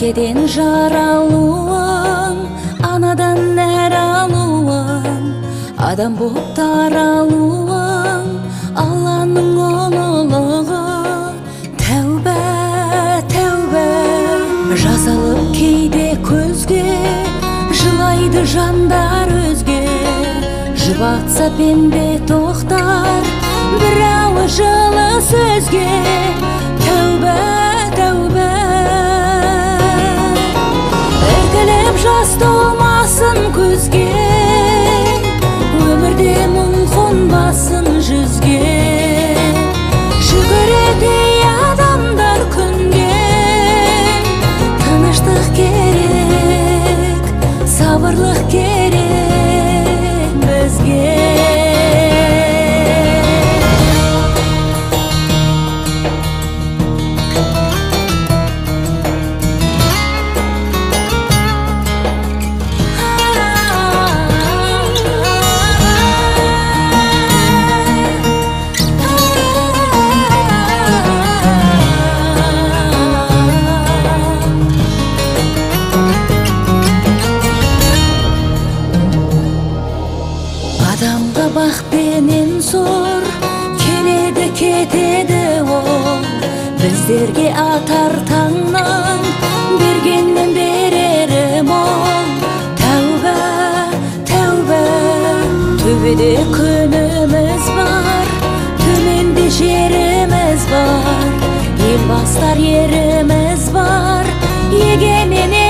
Әкеден жаралуың, анадан нәр алуың, адам боп таралуың, Алланың ұлылығы. Тәубә, тәубә, жазалып кейде көзге, жылайды жандар өзге. Жұбатса пенде тоқтар, бірауы жылы сөзге. Тәубә, тәубә, іркіліп жас толмасын көзге, өмірде мұң қонбасын жүзге. Жүгіреді адамдар күнге, тыныштық керек, сабырлық керек бізге. Адамға бақ пенен зор, келеді кетеді ол. Біздерге атар таңнан, бергеннен берерім ол. Тәубә, тәубә, төбеде күніміз бар, төменде жеріміз бар. Ел бастар еріміз бар, егемен